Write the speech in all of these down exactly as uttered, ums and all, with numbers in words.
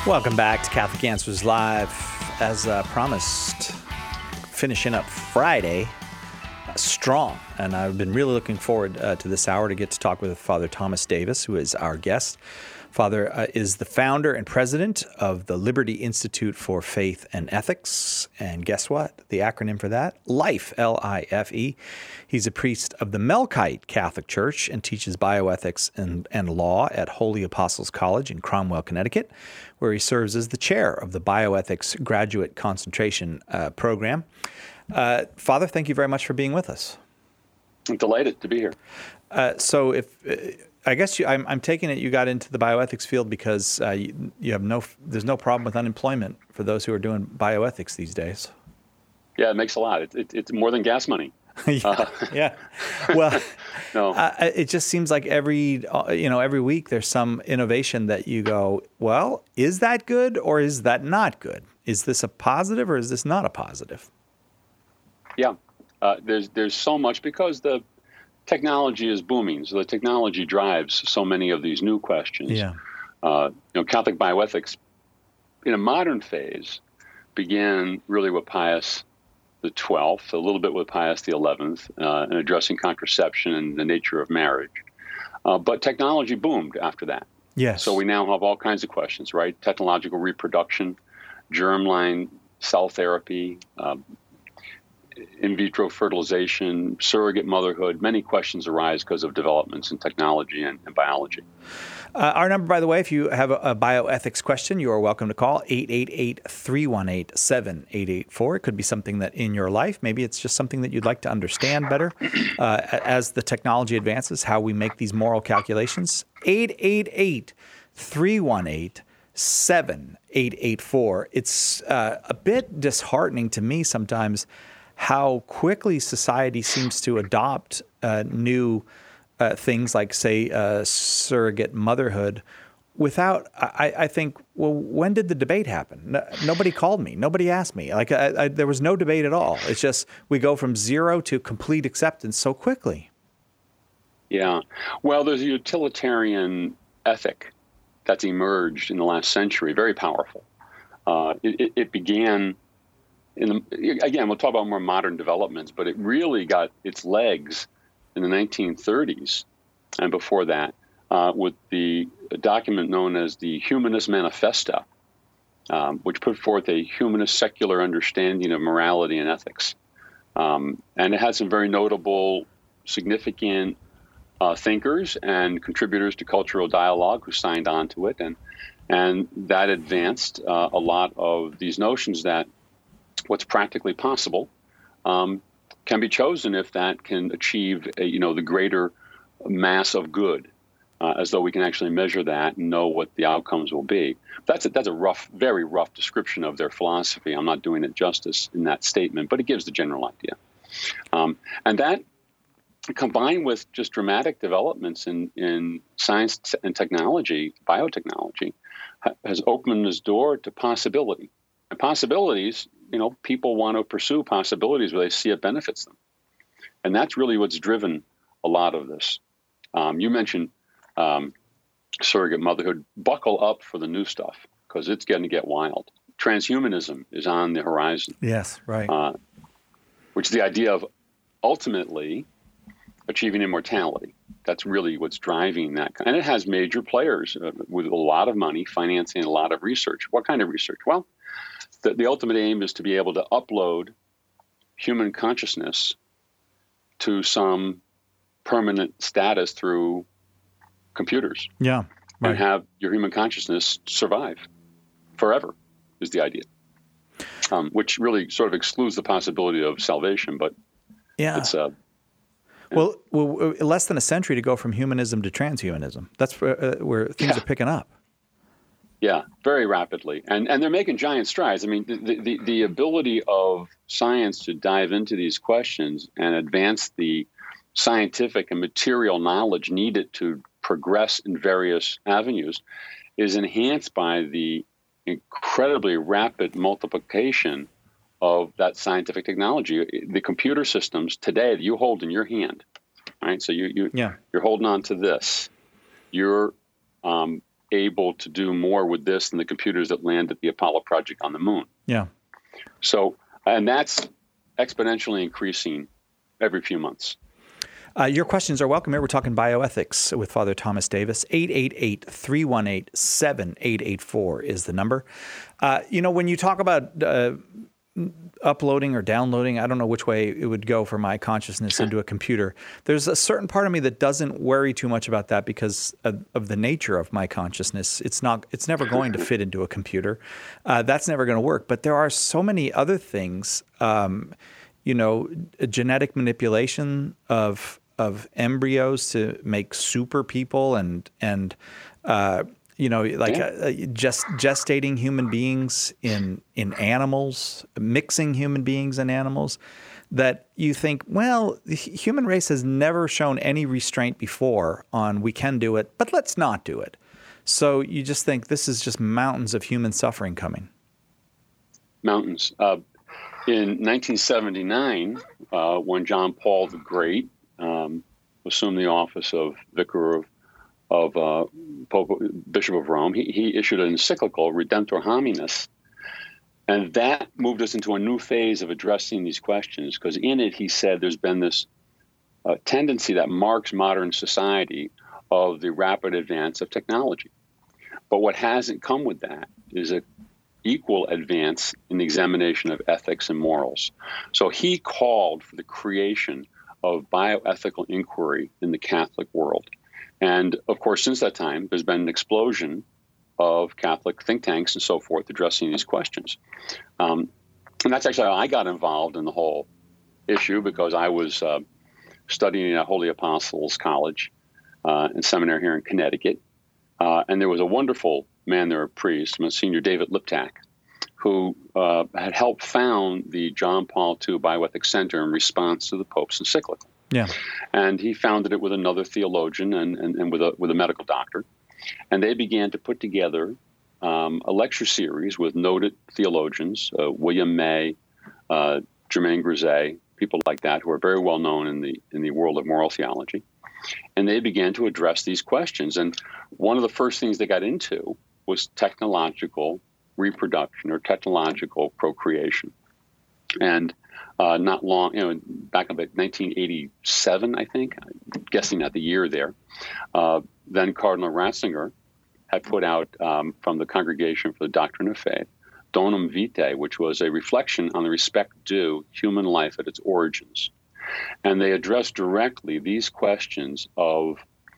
Welcome back to Catholic Answers Live. As uh, promised, finishing up Friday uh, strong. And I've been really looking forward uh, to this hour to get to talk with Father Thomas Davis, who is our guest. Father uh, is the founder and president of the Liberty Institute for Faith and Ethics. And guess what? The acronym for that? LIFE, L I F E. He's a priest of the Melkite Catholic Church and teaches bioethics and, and law at Holy Apostles College in Cromwell, Connecticut, where he serves as the chair of the Bioethics Graduate Concentration uh, Program. Uh, Father, thank you very much for being with us. I'm delighted to be here. Uh, so if... Uh, I guess you, I'm, I'm taking it you got into the bioethics field because uh, you, you have no, there's no problem with unemployment for those who are doing bioethics these days. Yeah, it makes a lot. It, it, it's more than gas money. yeah, uh, yeah. Well, no. uh, it just seems like every, uh, you know, every week there's some innovation that you go, well, is that good or is that not good? Is this a positive or is this not a positive? Yeah, uh, there's there's so much because the technology is booming, so the technology drives so many of these new questions. Yeah. Uh, you know, Catholic bioethics, in a modern phase, began really with Pius the twelfth, a little bit with Pius the eleventh, uh, in addressing contraception and the nature of marriage. Uh, but technology boomed after that. Yes. So we now have all kinds of questions, right? Technological reproduction, germline cell therapy, uh, in vitro fertilization, surrogate motherhood. Many questions arise because of developments in technology and, and biology. Uh, our number, by the way, if you have a, a bioethics question, you are welcome to call eight eight eight, three one eight, seven eight eight four. It could be something that in your life, maybe it's just something that you'd like to understand better uh, as the technology advances, how we make these moral calculations. eight eight eight, three one eight, seven eight eight four. It's uh, a bit disheartening to me sometimes how quickly society seems to adopt uh, new uh, things like, say, uh, surrogate motherhood without, I, I think, well, when did the debate happen? No, nobody called me. Nobody asked me. Like, I, I, there was no debate at all. It's just we go from zero to complete acceptance so quickly. Yeah. Well, there's a utilitarian ethic that's emerged in the last century, very powerful. Uh, it, it, it began... In the, again, we'll talk about more modern developments, but it really got its legs in the nineteen thirties and before that uh, with the document known as the Humanist Manifesto, um, which put forth a humanist secular understanding of morality and ethics. Um, and it had some very notable, significant uh, thinkers and contributors to cultural dialogue who signed on to it. And, and that advanced uh, a lot of these notions that what's practically possible um, can be chosen if that can achieve, a, you know, the greater mass of good, uh, as though we can actually measure that and know what the outcomes will be. That's a, that's a rough, very rough description of their philosophy. I'm not doing it justice in that statement, but it gives the general idea. Um, and that, combined with just dramatic developments in, in science and technology, biotechnology, ha- has opened this door to possibility. And possibilities, you know, people want to pursue possibilities where they see it benefits them. And that's really what's driven a lot of this. Um, you mentioned um, surrogate motherhood. Buckle up for the new stuff because it's going to get wild. Transhumanism is on the horizon. Yes, right. Uh, which is the idea of ultimately achieving immortality. That's really what's driving that. And it has major players uh, with a lot of money financing a lot of research. What kind of research? Well, The, the ultimate aim is to be able to upload human consciousness to some permanent status through computers. Yeah, right. And have your human consciousness survive forever is the idea, um, which really sort of excludes the possibility of salvation. But yeah. it's uh, yeah. well, well, less than a century to go from humanism to transhumanism. That's where, uh, where things yeah. are picking up. Yeah, very rapidly. And and they're making giant strides. I mean, the, the, the ability of science to dive into these questions and advance the scientific and material knowledge needed to progress in various avenues is enhanced by the incredibly rapid multiplication of that scientific technology. The computer systems today that you hold in your hand, right? So you, you, yeah. you're holding on to this. You're um, able to do more with this than the computers that landed the Apollo project on the moon. Yeah. So, and that's exponentially increasing every few months. Uh, your questions are welcome here. We're talking bioethics with Father Thomas Davis. eight eight eight, three one eight, seven eight eight four is the number. Uh, you know, when you talk about uh, uploading or downloading, I don't know which way it would go for my consciousness into a computer. There's a certain part of me that doesn't worry too much about that because of, of the nature of my consciousness. It's not, it's never going to fit into a computer. Uh, that's never going to work. But there are so many other things, um, you know, genetic manipulation of of embryos to make super people and and uh, you know, like yeah. uh, just gestating human beings in in animals, mixing human beings and animals, that you think, well, the human race has never shown any restraint before on we can do it, but let's not do it. So you just think this is just mountains of human suffering coming. Mountains. Uh, in nineteen seventy-nine, uh, when John Paul the Great um, assumed the office of Vicar of of uh, Pope, Bishop of Rome, he, he issued an encyclical, Redemptor Hominis, and that moved us into a new phase of addressing these questions, because in it he said there's been this uh, tendency that marks modern society of the rapid advance of technology. But what hasn't come with that is an equal advance in the examination of ethics and morals. So he called for the creation of bioethical inquiry in the Catholic world. And of course, since that time, there's been an explosion of Catholic think tanks and so forth addressing these questions. Um, and that's actually how I got involved in the whole issue, because I was uh, studying at Holy Apostles College uh, and seminary here in Connecticut. Uh, and there was a wonderful man there, a priest, Monsignor David Liptak, who uh, had helped found the John Paul the Second Bioethics Center in response to the Pope's encyclical. Yeah. And he founded it with another theologian and, and, and with a with a medical doctor. And they began to put together um, a lecture series with noted theologians, uh, William May, uh, Germain Grisey, people like that, who are very well known in the in the world of moral theology. And they began to address these questions. And one of the first things they got into was technological reproduction or technological procreation. And uh, not long, you know, back in nineteen eighty-seven, I think, I'm guessing at the year there, uh, then Cardinal Ratzinger had put out um, from the Congregation for the Doctrine of Faith, Donum Vitae, which was a reflection on the respect due human life at its origins. And they addressed directly these questions of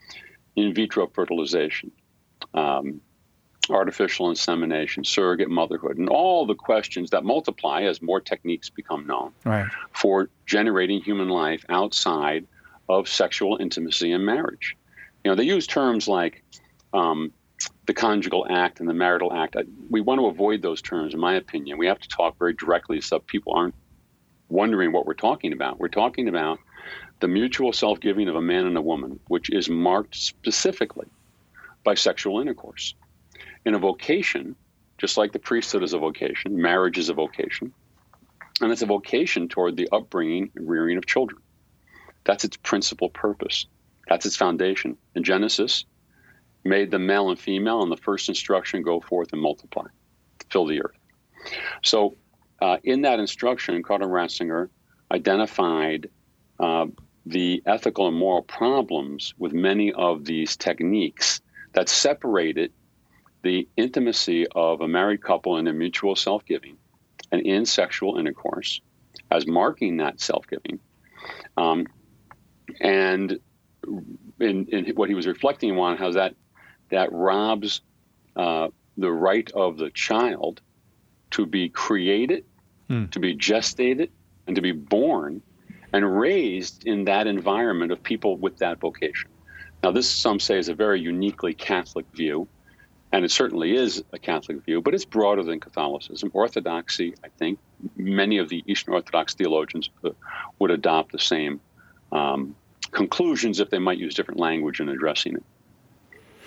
in vitro fertilization, um, artificial insemination, surrogate motherhood, and all the questions that multiply as more techniques become known right. for generating human life outside of sexual intimacy and marriage. You know, they use terms like um, the conjugal act and the marital act. We want to avoid those terms, in my opinion. We have to talk very directly so people aren't wondering what we're talking about. We're talking about the mutual self-giving of a man and a woman, which is marked specifically by sexual intercourse. In a vocation, just like the priesthood is a vocation, marriage is a vocation, and it's a vocation toward the upbringing and rearing of children. That's its principal purpose. That's its foundation. In Genesis, made them male and female, and the first instruction, go forth and multiply, fill the earth. So uh, in that instruction, Cardinal Ratzinger identified uh, the ethical and moral problems with many of these techniques that separated the intimacy of a married couple in their mutual self-giving and in sexual intercourse as marking that self-giving. Um, and in, in what he was reflecting on, how that that robs uh, the right of the child to be created, mm. to be gestated, and to be born and raised in that environment of people with that vocation. Now, this, some say, is a very uniquely Catholic view. And it certainly is a Catholic view, but it's broader than Catholicism. Orthodoxy, I think, many of the Eastern Orthodox theologians would adopt the same um, conclusions if they might use different language in addressing it.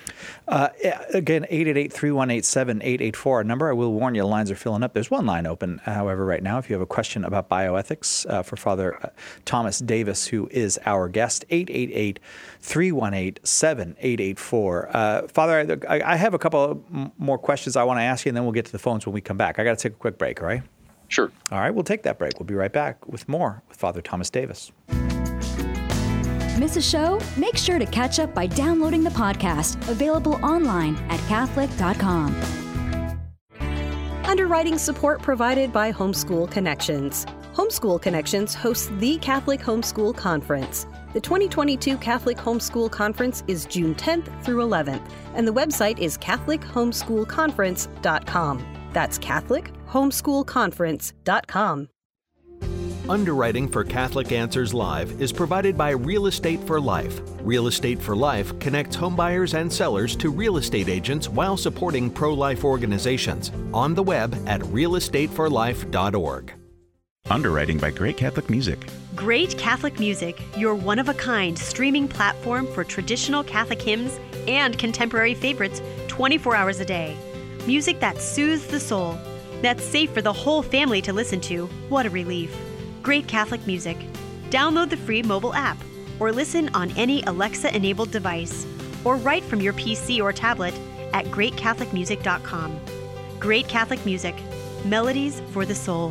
Uh, again, eight eight eight, three one eight, seven eight eight four, our number. I will warn you, the lines are filling up. There's one line open, however, right now. If you have a question about bioethics uh, for Father Thomas Davis, who is our guest, eight eight eight, three one eight, seven eight eight four. Uh, Father, I, I have a couple more questions I want to ask you, and then we'll get to the phones when we come back. I got to take a quick break, all right? Sure. All right, we'll take that break. We'll be right back with more with Father Thomas Davis. Miss a show? Make sure to catch up by downloading the podcast, available online at catholic dot com. Underwriting support provided by Homeschool Connections. Homeschool Connections hosts the Catholic Homeschool Conference. The twenty twenty-two Catholic Homeschool Conference is June tenth through eleventh, and the website is catholic homeschool conference dot com. That's catholic homeschool conference dot com. Underwriting for Catholic Answers Live is provided by Real Estate for Life. Real Estate for Life connects homebuyers and sellers to real estate agents while supporting pro-life organizations. On the web at real estate for life dot org. Underwriting by Great Catholic Music. Great Catholic Music, your one-of-a-kind streaming platform for traditional Catholic hymns and contemporary favorites twenty-four hours a day. Music that soothes the soul, that's safe for the whole family to listen to. What a relief. Great Catholic Music. Download the free mobile app or listen on any Alexa-enabled device or write from your P C or tablet at great catholic music dot com. Great Catholic Music. Melodies for the soul.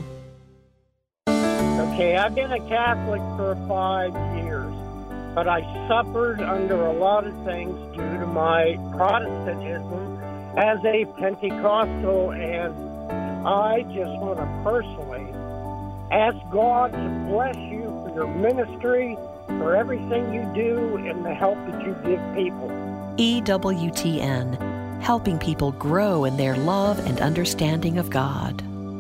Okay, I've been a Catholic for five years, but I suffered under a lot of things due to my Protestantism as a Pentecostal, and I just want to personally ask God to bless you for your ministry, for everything you do, and the help that you give people. E W T N, helping people grow in their love and understanding of God.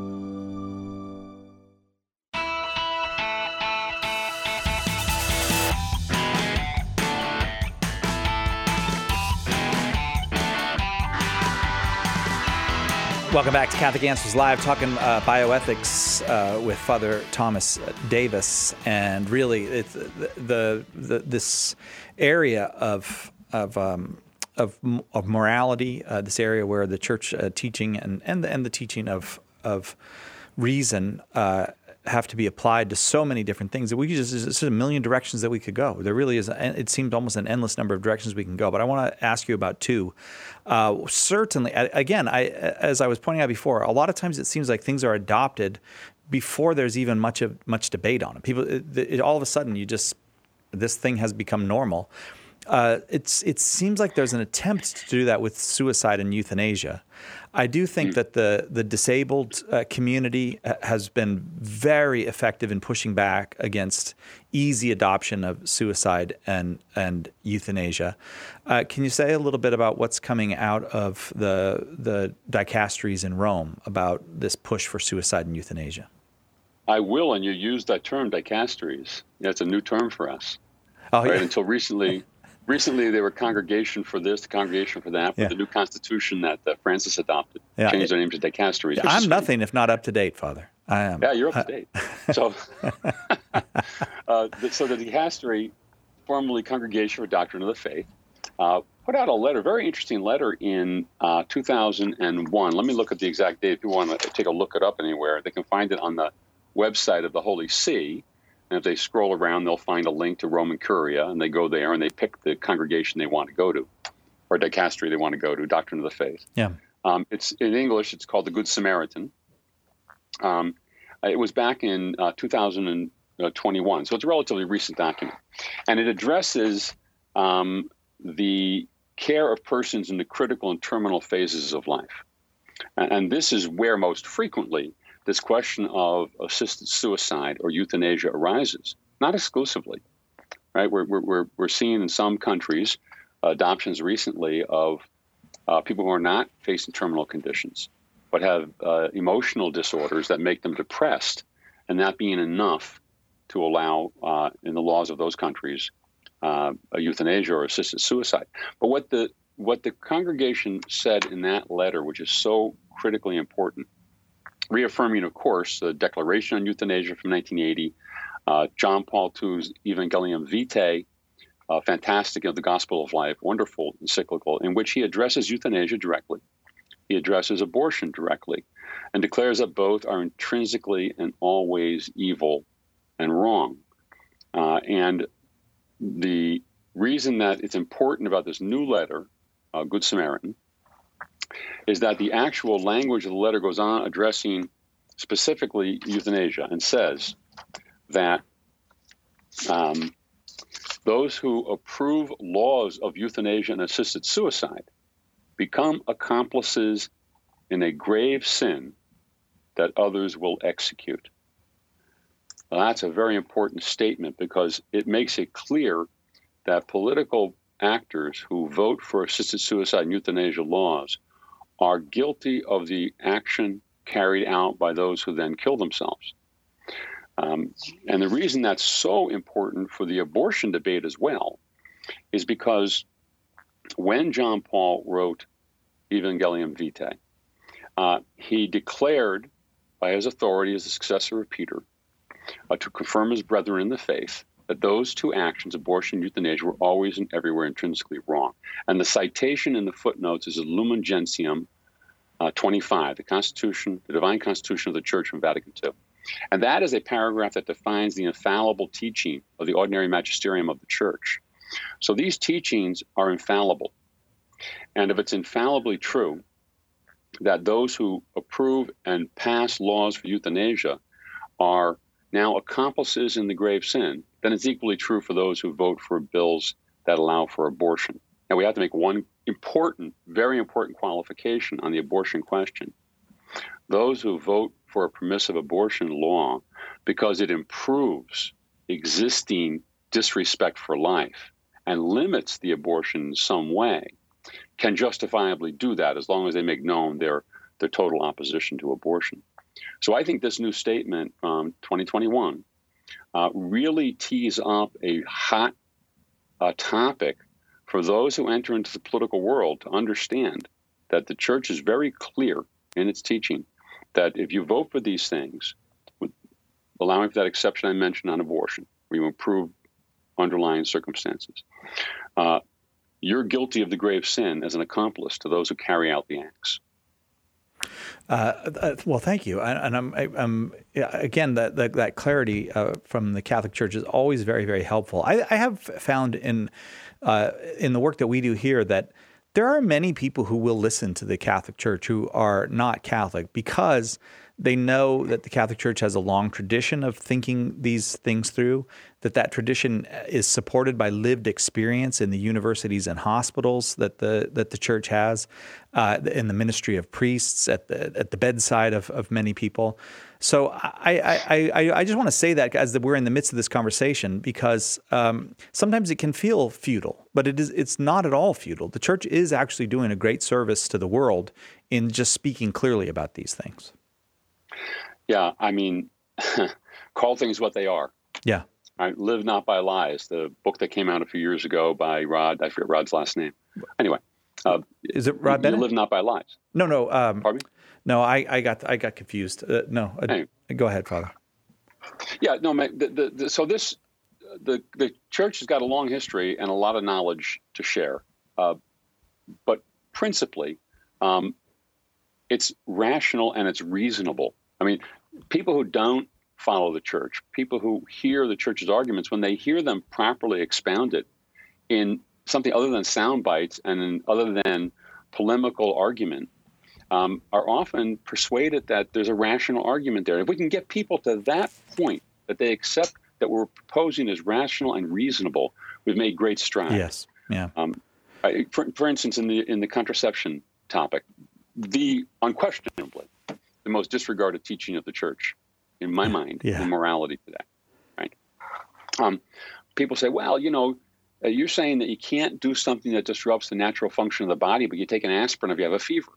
Welcome back to Catholic Answers Live, talking uh, bioethics uh, with Father Thomas Davis, and really, it's the, the, the this area of of um, of, of morality, uh, this area where the church uh, teaching and and the, and the teaching of of reason uh, have to be applied to so many different things that we could just there's just a million directions that we could go. There really is. It seems almost an endless number of directions we can go. But I want to ask you about two. Uh, certainly, again, I, as I was pointing out before, a lot of times it seems like things are adopted before there's even much of much debate on it. People, it, it, all of a sudden, you just this thing has become normal. Uh, it's it seems like there's an attempt to do that with suicide and euthanasia. I do think that the the disabled uh, community has been very effective in pushing back against easy adoption of suicide and and euthanasia. Uh, can you say a little bit about what's coming out of the the dicasteries in Rome about this push for suicide and euthanasia? I will, and you used that term, dicasteries. That's a new term for us. Oh, right? Yeah. Until recently. Recently, they were congregation for this, the congregation for that, with Yeah. the new constitution that uh, Francis adopted. Yeah. Changed their name to dicasteries. which I'm is- nothing if not up to date, Father. I am. Yeah, you're up to date. So, uh, the, so the dicastery, formerly Congregation for Doctrine of the Faith, uh, put out a letter, very interesting letter in uh, two thousand one. Let me look at the exact date. If you want to take a look it up anywhere, they can find it on the website of the Holy See. And if they scroll around, they'll find a link to Roman Curia, and they go there and they pick the congregation they want to go to, or dicastery they want to go to, Doctrine of the Faith. Yeah. Um, it's in English. It's called the Good Samaritan. Um, it was back in uh, two thousand twenty-one, so it's a relatively recent document, and it addresses um, the care of persons in the critical and terminal phases of life, and, and this is where most frequently this question of assisted suicide or euthanasia arises, not exclusively, right? We're, we're, we're seeing in some countries uh, adoptions recently of uh, people who are not facing terminal conditions, but have uh, emotional disorders that make them depressed, and that being enough to allow, uh, in the laws of those countries, uh, a euthanasia or assisted suicide. But what the, what the congregation said in that letter, which is so critically important, reaffirming, of course, the Declaration on Euthanasia from nineteen eighty, uh, John Paul the Second's Evangelium Vitae uh, fantastic, you know, The Gospel of Life, wonderful encyclical, in which he addresses euthanasia directly. He addresses abortion directly and declares that both are intrinsically and always evil and wrong. Uh, and the reason that it's important about this new letter, uh, Good Samaritan, is that the actual language of the letter goes on addressing specifically euthanasia and says that um, those who approve laws of euthanasia and assisted suicide become accomplices in a grave sin that others will execute. Well, that's a very important statement because it makes it clear that political actors who vote for assisted suicide and euthanasia laws are guilty of the action carried out by those who then kill themselves. Um, and the reason that's so important for the abortion debate as well is because when John Paul wrote Evangelium Vitae, uh, he declared by his authority as the successor of Peter uh, to confirm his brethren in the faith that those two actions, abortion and euthanasia, were always and everywhere intrinsically wrong. And the citation in the footnotes is Lumen Gentium uh, twenty-five, the Constitution, the Divine Constitution of the Church from Vatican Two. And that is a paragraph that defines the infallible teaching of the ordinary magisterium of the Church. So these teachings are infallible. And if it's infallibly true that those who approve and pass laws for euthanasia are now accomplices in the grave sin, then it's equally true for those who vote for bills that allow for abortion. Now, we have to make one important, very important qualification on the abortion question. Those who vote for a permissive abortion law because it improves existing disrespect for life and limits the abortion in some way can justifiably do that as long as they make known their, their total opposition to abortion. So I think this new statement from twenty twenty-one uh, really tees up a hot uh, topic for those who enter into the political world to understand that the church is very clear in its teaching that if you vote for these things, with allowing for that exception I mentioned on abortion, where you improve underlying circumstances, uh, you're guilty of the grave sin as an accomplice to those who carry out the acts. Uh, uh, well, thank you. And, and I'm, I, I'm yeah, again, that that, that clarity uh, from the Catholic Church is always very, very helpful. I, I have found in uh, in the work that we do here that there are many people who will listen to the Catholic Church who are not Catholic because they know that the Catholic Church has a long tradition of thinking these things through, that that tradition is supported by lived experience in the universities and hospitals that the that the Church has, uh, in the ministry of priests, at the at the bedside of, of many people. So I I, I, I just want to say that as we're in the midst of this conversation because um, sometimes it can feel futile, but it is it's not at all futile. The Church is actually doing a great service to the world in just speaking clearly about these things. Yeah, I mean, call things what they are. Yeah. Right? Live Not by Lies, the book that came out a few years ago by Rod, I forget Rod's last name. Anyway. Uh, Is it Rod Bennett? Live Not by Lies. No, no. Um, Pardon me? No, I, I got I got confused. Uh, no, uh, anyway. Go ahead, Father. Yeah, no, the, the, the, so this, the, the church has got a long history and a lot of knowledge to share. Uh, but principally, um, it's rational and it's reasonable. I mean, people who don't follow the church, people who hear the church's arguments, when they hear them properly expounded in something other than sound bites and in, other than polemical argument, um, are often persuaded that there's a rational argument there. If we can get people to that point, that they accept that we're proposing is rational and reasonable, we've made great strides. Yes. Yeah. Um, I, for, for instance, in the in the contraception topic, the unquestionably the most disregarded teaching of the church, in my mind, yeah. in morality today, right? Um, people say, well, you know, uh, you're saying that you can't do something that disrupts the natural function of the body, but you take an aspirin if you have a fever.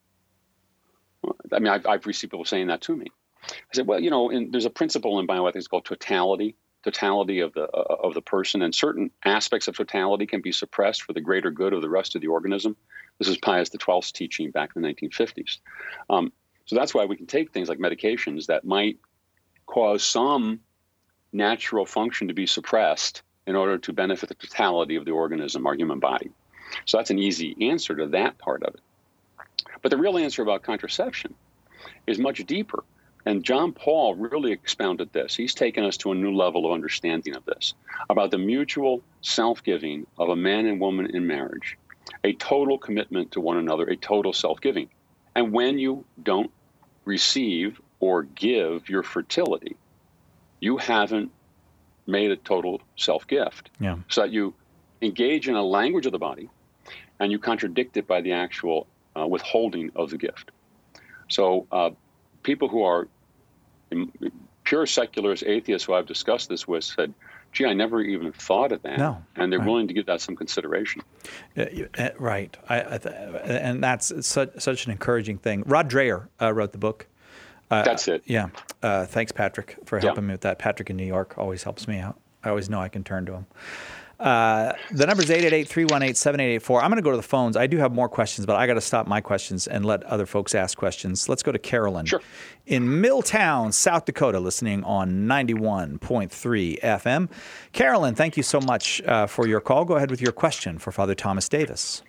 Well, I mean, I've, I've received people saying that to me. I said, well, you know, in, there's a principle in bioethics called totality, totality of the uh, of the person, and certain aspects of totality can be suppressed for the greater good of the rest of the organism. This is Pius the twelfth's teaching back in the nineteen fifties. Um, So that's why we can take things like medications that might cause some natural function to be suppressed in order to benefit the totality of the organism, our human body. So that's an easy answer to that part of it. But the real answer about contraception is much deeper. And John Paul really expounded this. He's taken us to a new level of understanding of this, about the mutual self-giving of a man and woman in marriage, a total commitment to one another, a total self-giving. And when you don't receive or give your fertility, you haven't made a total self-gift. Yeah. So that you engage in a language of the body and you contradict it by the actual uh, withholding of the gift. So uh, people who are pure secularists, atheists who I've discussed this with said, gee, I never even thought of that. No, and they're right. willing to give that some consideration. Uh, uh, right. I, I th- and that's such, such an encouraging thing. Rod Dreher uh, wrote the book. Uh, That's it. Yeah. Uh, thanks, Patrick, for Yeah. helping me with that. Patrick in New York always helps me out. I always know I can turn to him. Uh, the number is eight eight eight, three one eight, seven eight eight four. I'm going to go to the phones. I do have more questions, but I got to stop my questions and let other folks ask questions. Let's go to Carolyn. Sure. In Milltown, South Dakota, listening on ninety-one point three F M. Carolyn, thank you so much uh, for your call. Go ahead with your question for Father Thomas Davis.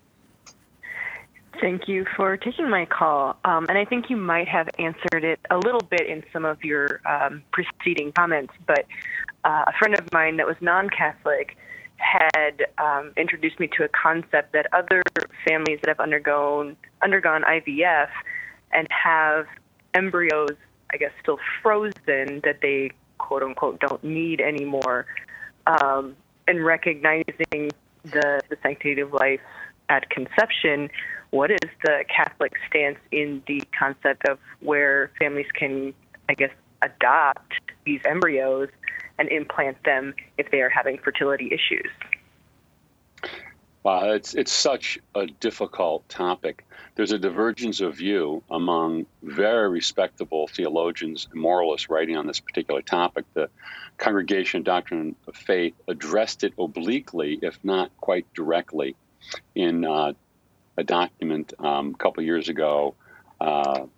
Thank you for taking my call. Um, and I think you might have answered it a little bit in some of your um, preceding comments, but uh, a friend of mine that was non-Catholic had um, introduced me to a concept that other families that have undergone undergone I V F and have embryos, I guess, still frozen that they, quote unquote, don't need anymore, um, and recognizing the, the sanctity of life at conception. What is the Catholic stance in the concept of where families can, I guess, adopt these embryos and implant them if they are having fertility issues? Wow, it's it's such a difficult topic. There's a divergence of view among very respectable theologians and moralists writing on this particular topic. The Congregation of Doctrine of Faith addressed it obliquely, if not quite directly, in uh, a document um, a couple of years ago. Uh,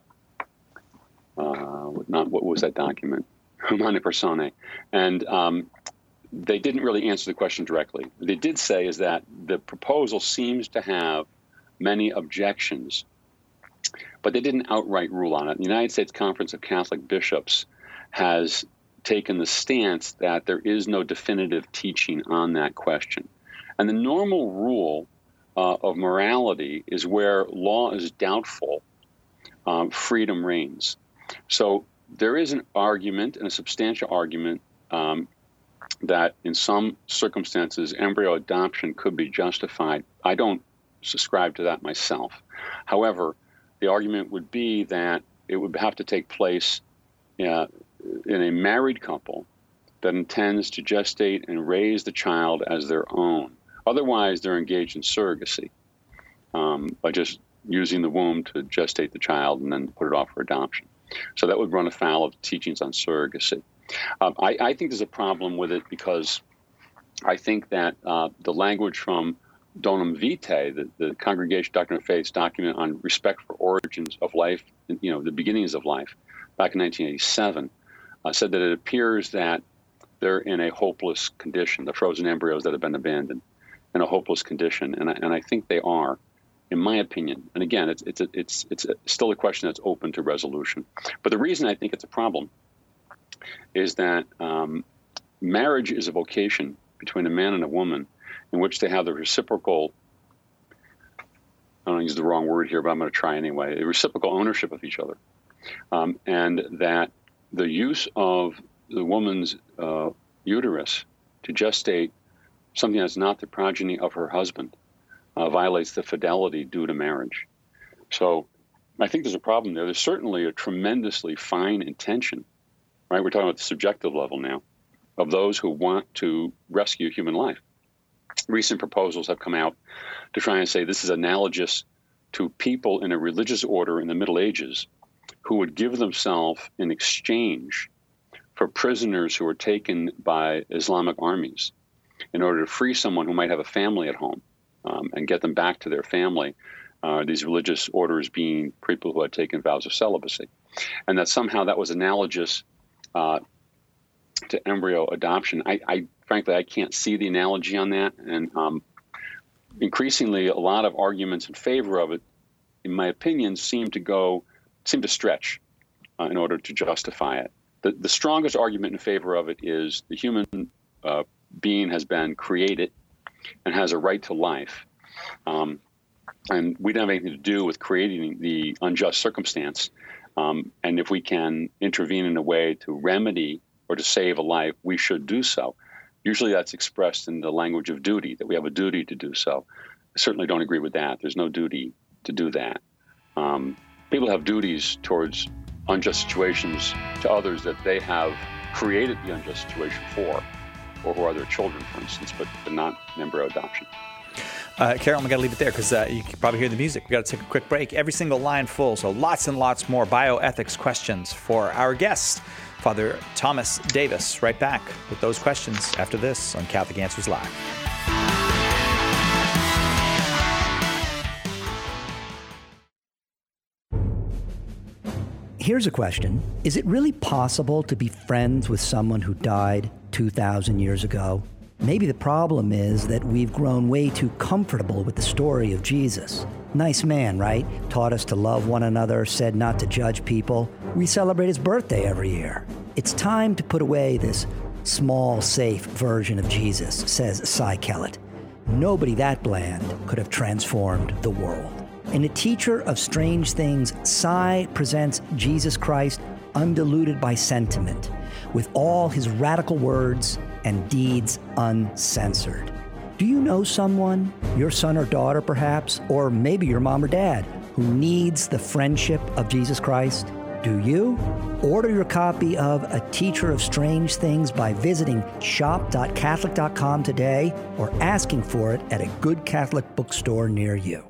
uh, not what was that document? Humanae Personae. And um, they didn't really answer the question directly. What they did say is that the proposal seems to have many objections, but they didn't outright rule on it. The United States Conference of Catholic Bishops has taken the stance that there is no definitive teaching on that question. And the normal rule uh, of morality is where law is doubtful, um, freedom reigns. So there is an argument, and a substantial argument, um, that in some circumstances embryo adoption could be justified. I don't subscribe to that myself. However, the argument would be that it would have to take place uh, in a married couple that intends to gestate and raise the child as their own. Otherwise, they're engaged in surrogacy um, by just using the womb to gestate the child and then put it off for adoption. So that would run afoul of teachings on surrogacy. Um, I, I think there's a problem with it because I think that uh, the language from Donum Vitae, the, the Congregation Doctrine of Faith's document on respect for origins of life, you know, the beginnings of life, back in nineteen eighty-seven, uh, said that it appears that they're in a hopeless condition, the frozen embryos that have been abandoned, in a hopeless condition, and I, and I think they are, in my opinion. And again, it's it's a, it's it's a, still a question that's open to resolution. But the reason I think it's a problem is that um, marriage is a vocation between a man and a woman in which they have the reciprocal, I don't want to use the wrong word here, but I'm going to try anyway, the reciprocal ownership of each other. Um, and that the use of the woman's uh, uterus to gestate something that's not the progeny of her husband uh, violates the fidelity due to marriage. So I think there's a problem there. There's certainly a tremendously fine intention, right? We're talking about the subjective level now, of those who want to rescue human life. Recent proposals have come out to try and say this is analogous to people in a religious order in the Middle Ages who would give themselves in exchange for prisoners who were taken by Islamic armies in order to free someone who might have a family at home um, and get them back to their family. Uh, these religious orders being people who had taken vows of celibacy. And that somehow that was analogous uh, to embryo adoption. I, I frankly, I can't see the analogy on that. And um, increasingly, a lot of arguments in favor of it, in my opinion, seem to go, seem to stretch uh, in order to justify it. The, the strongest argument in favor of it is the human uh, being has been created and has a right to life. Um, and we don't have anything to do with creating the unjust circumstance. Um, and if we can intervene in a way to remedy or to save a life, we should do so. Usually that's expressed in the language of duty, that we have a duty to do so. I certainly don't agree with that. There's no duty to do that. Um, people have duties towards unjust situations to others that they have created the unjust situation for, or who are their children, for instance, but, but not embryo adoption. Uh, Carol, we got to leave it there because uh, you can probably hear the music. We got to take a quick break. Every single line full, so lots and lots more bioethics questions for our guest, Father Thomas Davis. Right back with those questions after this on Catholic Answers Live. Here's a question. Is it really possible to be friends with someone who died two thousand years ago? Maybe the problem is that we've grown way too comfortable with the story of Jesus. Nice man, right? Taught us to love one another, said not to judge people. We celebrate his birthday every year. It's time to put away this small, safe version of Jesus, says Cy Kellett. Nobody that bland could have transformed the world. In A Teacher of Strange Things, Cy presents Jesus Christ undiluted by sentiment, with all his radical words and deeds uncensored. Do you know someone, your son or daughter perhaps, or maybe your mom or dad, who needs the friendship of Jesus Christ? Do you? Order your copy of A Teacher of Strange Things by visiting shop dot catholic dot com today or asking for it at a good Catholic bookstore near you.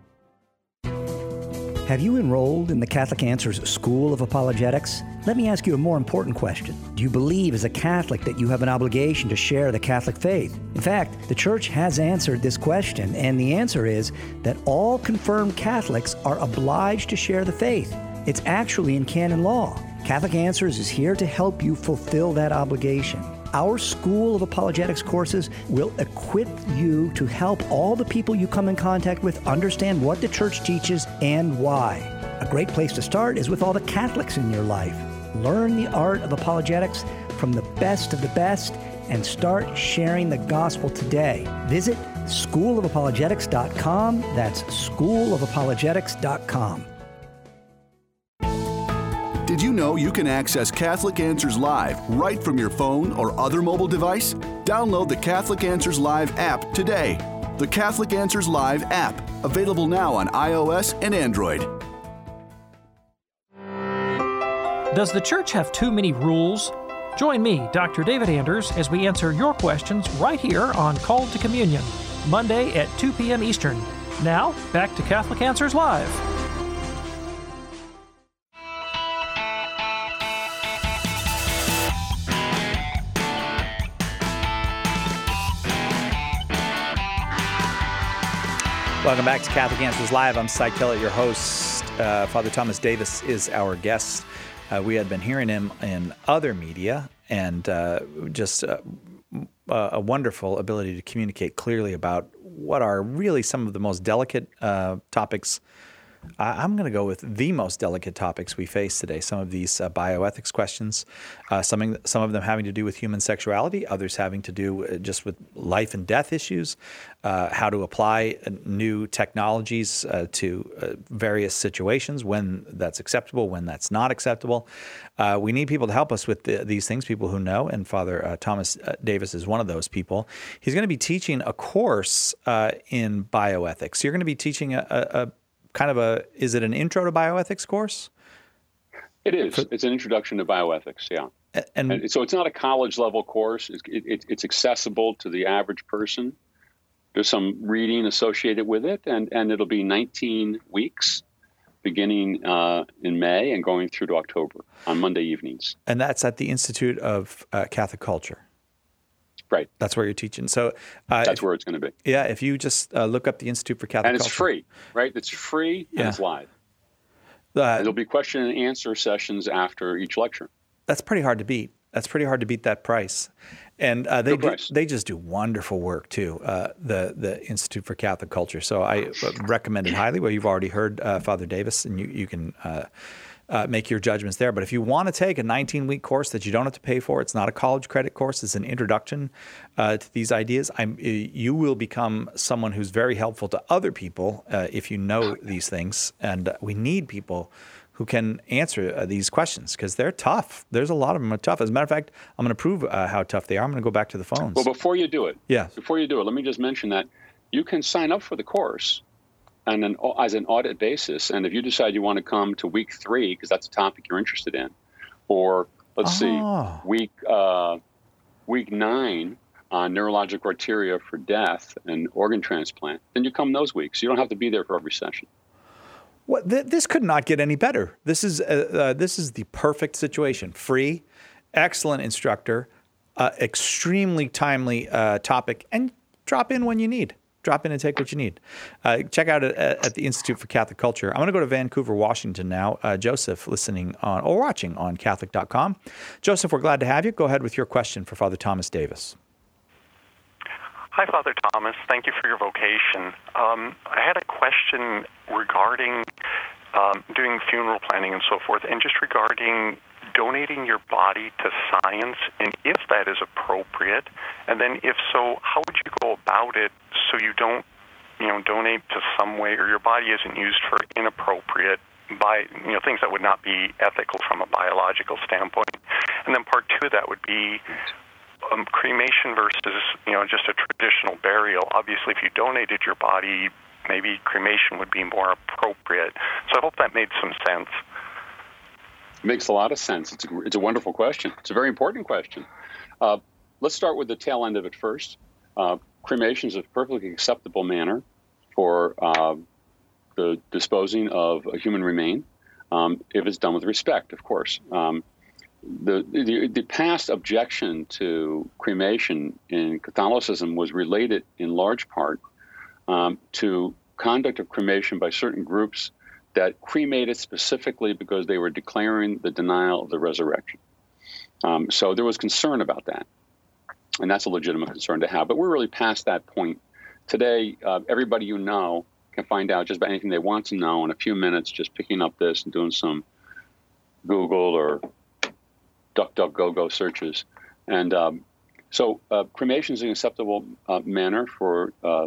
Have you enrolled in the Catholic Answers School of Apologetics? Let me ask you a more important question. Do you believe as a Catholic that you have an obligation to share the Catholic faith? In fact, the Church has answered this question, and the answer is that all confirmed Catholics are obliged to share the faith. It's actually in canon law. Catholic Answers is here to help you fulfill that obligation. Our School of Apologetics courses will equip you to help all the people you come in contact with understand what the Church teaches and why. A great place to start is with all the Catholics in your life. Learn the art of apologetics from the best of the best and start sharing the gospel today. Visit school of apologetics dot com. That's school of apologetics dot com. Did you know you can access Catholic Answers Live right from your phone or other mobile device? Download the Catholic Answers Live app today. The Catholic Answers Live app, available now on iOS and Android. Does the Church have too many rules? Join me, Doctor David Anders, as we answer your questions right here on Called to Communion, Monday at two p.m. Eastern. Now, back to Catholic Answers Live. Welcome back to Catholic Answers Live. I'm Cy Kellett, your host. Uh, Father Thomas Davis is our guest. Uh, we had been hearing him in other media, and uh, just uh, a wonderful ability to communicate clearly about what are really some of the most delicate uh, topics. I'm going to go with the most delicate topics we face today. Some of these uh, bioethics questions, uh, some, some of them having to do with human sexuality, others having to do just with life and death issues, uh, how to apply new technologies uh, to uh, various situations, when that's acceptable, when that's not acceptable. Uh, we need people to help us with the, these things, people who know, and Father uh, Thomas uh, Davis is one of those people. He's going to be teaching a course uh, in bioethics. You're going to be teaching a, a, a kind of a, is it an intro to bioethics course? It is. It's an introduction to bioethics, yeah. And, and so it's not a college level course. It's, it, it's accessible to the average person. There's some reading associated with it, and, and it'll be nineteen weeks, beginning uh, in May and going through to October on Monday evenings. And that's at the Institute of uh, Catholic Culture. Right. That's where you're teaching. So uh, that's if, where it's going to be. Yeah. If you just uh, look up the Institute for Catholic Culture. And it's Culture. free, right? It's free and yeah. it's live. Uh, and there'll be question and answer sessions after each lecture. That's pretty hard to beat. That's pretty hard to beat that price. And uh, they Good do, price. they just do wonderful work too, uh, the the Institute for Catholic Culture. So I recommend it highly. Well, you've already heard uh, Father Davis, and you you can uh, uh, make your judgments there. But if you want to take a nineteen-week course that you don't have to pay for, it's not a college credit course. It's an introduction uh, to these ideas. I'm, you will become someone who's very helpful to other people uh, if you know these things. And uh, we need people who can answer uh, these questions because they're tough. There's a lot of them are tough. As a matter of fact, I'm going to prove uh, how tough they are. I'm going to go back to the phones. Well, before you do it, yeah. Before you do it, let me just mention that you can sign up for the course and an, as an audit basis. And if you decide you want to come to week three, because that's a topic you're interested in, or let's Oh. see, week uh, week nine on neurologic criteria for death and organ transplant, then you come those weeks. You don't have to be there for every session. What, th- this could not get any better. This is uh, uh, this is the perfect situation. Free, excellent instructor, uh, extremely timely uh, topic, and drop in when you need. Drop in and take what you need. Uh, check out it at, at the Institute for Catholic Culture. I'm going to go to Vancouver, Washington now. Uh, Joseph, listening on or watching on Catholic dot com. Joseph, we're glad to have you. Go ahead with your question for Father Thomas Davis. Hi, Father Thomas. Thank you for your vocation. Um, I had a question regarding um, doing funeral planning and so forth, and just regarding donating your body to science, and if that is appropriate, and then if so, how would you go about it so you don't, you know, donate to some way, or your body isn't used for inappropriate, by you know, things that would not be ethical from a biological standpoint. And then part two of that would be Um, cremation versus, you know, just a traditional burial. Obviously, if you donated your body, maybe cremation would be more appropriate. So I hope that made some sense. It makes a lot of sense. It's a, it's a wonderful question. It's a very important question. Uh, let's start with the tail end of it first. Uh, cremation is a perfectly acceptable manner for uh, the disposing of a human remain, um, if it's done with respect, of course. Um, The, the the past objection to cremation in Catholicism was related in large part um, to conduct of cremation by certain groups that cremated specifically because they were declaring the denial of the resurrection. Um, so there was concern about that, and that's a legitimate concern to have. But we're really past that point. Today, uh, everybody you know can find out just about anything they want to know in a few minutes, just picking up this and doing some Google or DuckDuckGo searches. And um, so uh, cremation is an acceptable uh, manner for uh,